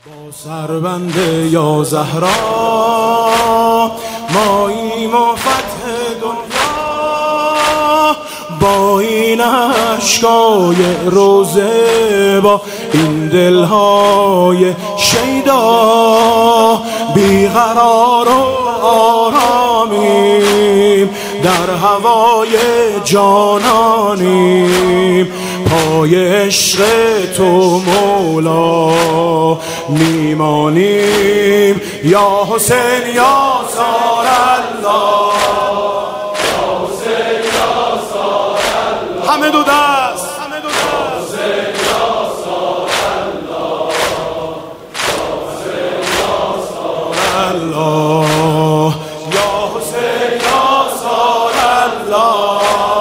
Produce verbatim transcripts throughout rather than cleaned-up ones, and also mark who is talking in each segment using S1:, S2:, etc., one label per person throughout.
S1: با سربند یا زهرا ماییم و فتح دنیا، با این اشکای روزه، با این دلهای شیدا، بیقرار و آرامیم، در هوای جانانیم، پای عشق تو مولا میمانیم. یا حسین یا سار الله، یا حسین یا سار الله، همه دو دست، همه دو دست، حسین یا سار الله، یا حسین یا سار الله، یا حسین یا سار الله،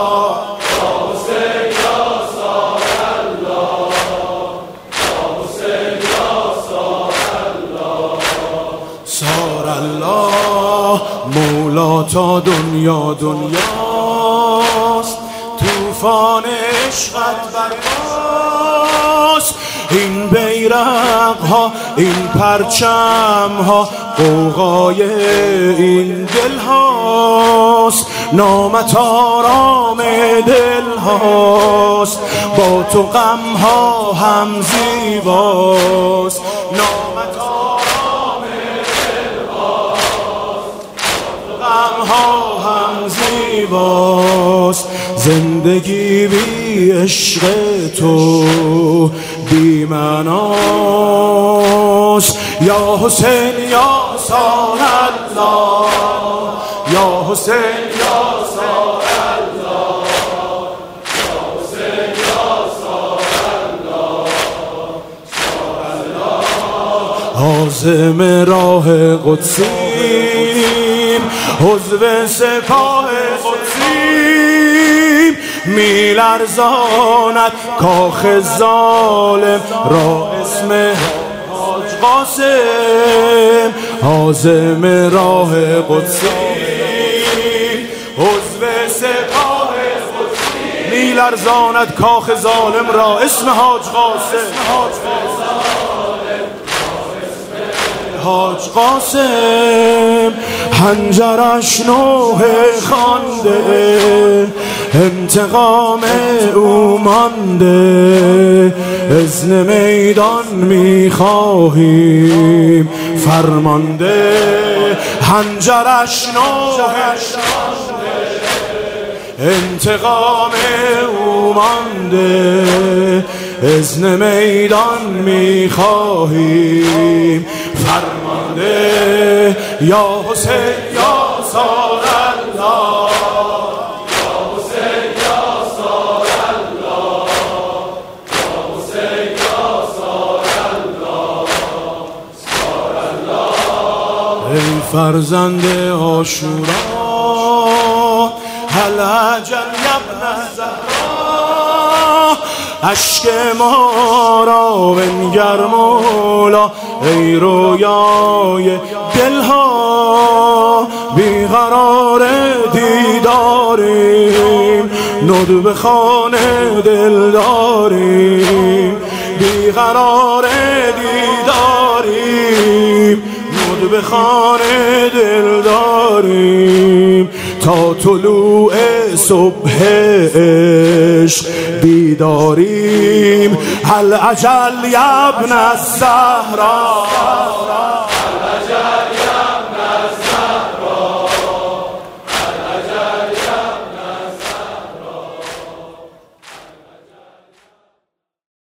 S1: سار الله مولا تا دنیا دنیاست، طوفان عشقت برپاست، این بیرق ها این پرچم ها غوغای این دل هاست، نامت آرام دل هاست، با تو غم ها هم زیباست، نامت ها هم زیباست، زندگی بی عشق تو بی معناست. یا حسین یا سار الله، یا حسین یا سار الله، یا حسین یا سار الله، سار الله. عازم راه قدسی، حزب سپاه قدسیم، میلرزاند کاخ ظالم را اسم حاج قاسم، عازم راه قدسیم، حزب سپاه قدسیم، میلرزاند کاخ ظالم را اسم حاج قاسم، حاج قاسم. حنجرش نوح خوانده، انتقام او مانده، اذن میدان میخواهیم فرمانده. حنجرش نوح خوانده، انتقام او مانده، اذن میدان میخواهیم فرمانده. یا حسین یا سار الله، یا حسین یا سار الله، یا حسین یا سار الله، سار الله. ای فرزند عاشورا، هل اجل ابن زهرا، اشک ما را بنگر مولا، ای رویای دلها، بیقرار دیداریم، ندب خانه دل داریم، بیقرار دیداریم، ندب خانه دل داریم، تا طلوع صبح عشق بیداریم. هل اجل یا ابن الزهرا،